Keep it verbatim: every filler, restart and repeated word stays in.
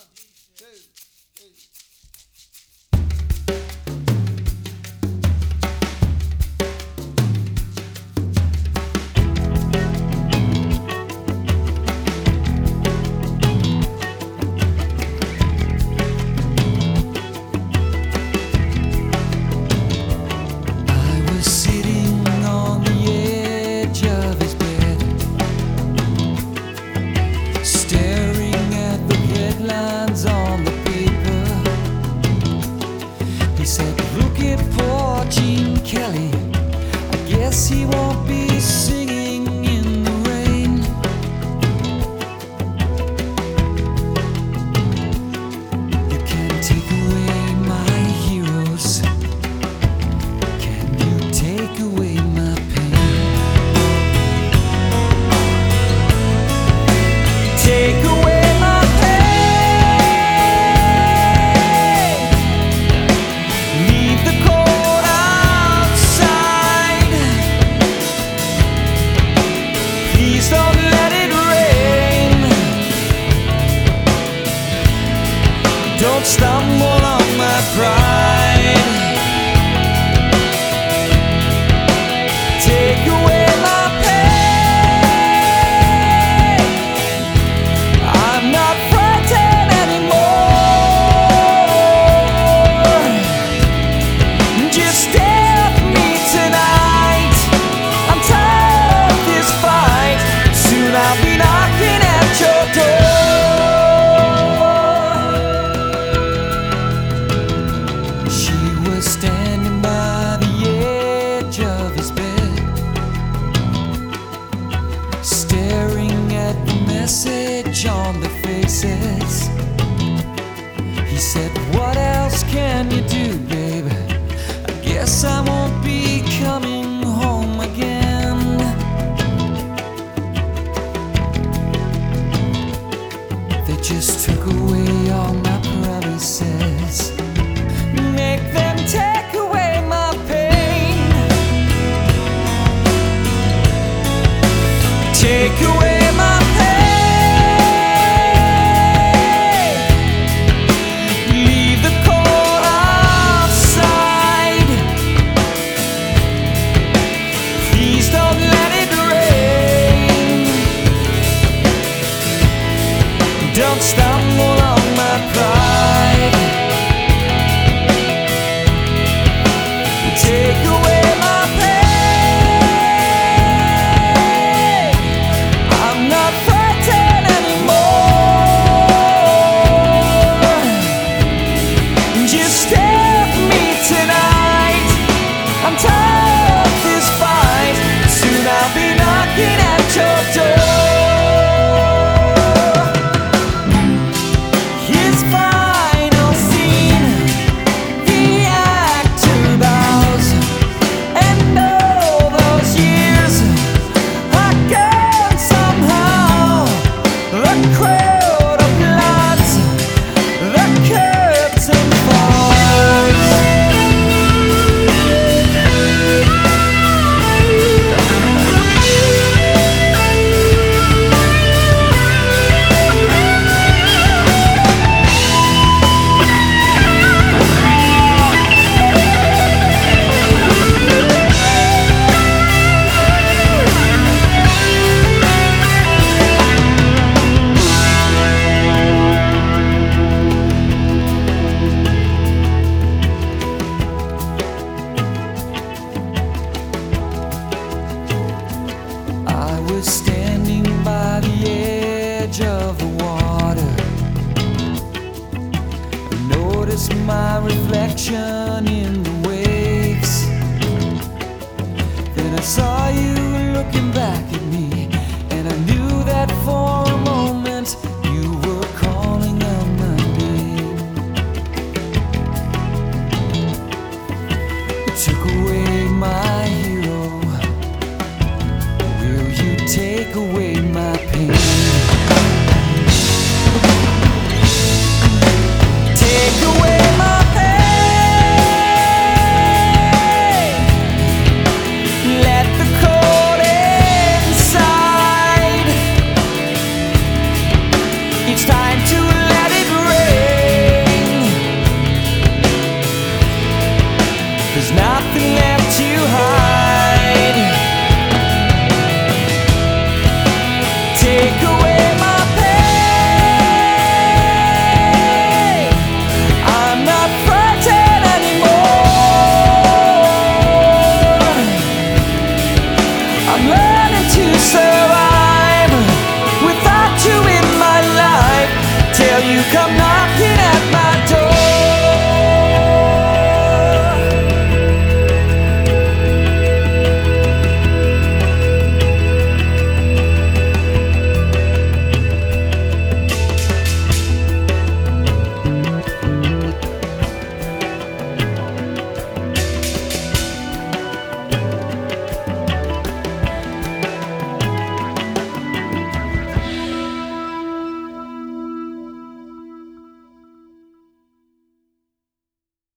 He won't be singing in the rain. You can't take away my heroes. Can you take away my pain? Take away my pain. Leave the cold outside. Please don't let it rain. Don't stumble on my pride. Take away my pain. I'm not frightened anymore. Just stare at me tonight. I'm tired of this fight. Soon I'll be knocking at your door. She was standing by the edge of his bed, staring at the message on the faces. He said, what else can you do, baby? I guess I won't be coming home again. They just took away all my promises. Make them take away my pain. Take away my pain. Leave the cold outside. Please don't let it rain. Don't stumble on my pride. Take away my pain. I'm not frightened anymore. Just stare at me tonight. I'm tired of this fight. Soon I'll be knocking at your door. His final scene, the actor bows, and all those years are gone somehow. The crowd applauds, the curtain falls. I was standing by the edge of the water. I noticed my reflection in the waves. Then I saw you looking back at me, and I knew that for a moment you were calling out my name. You took away my hero. Will you take away my pain? Take away my pain. Let the cold inside. come knocking.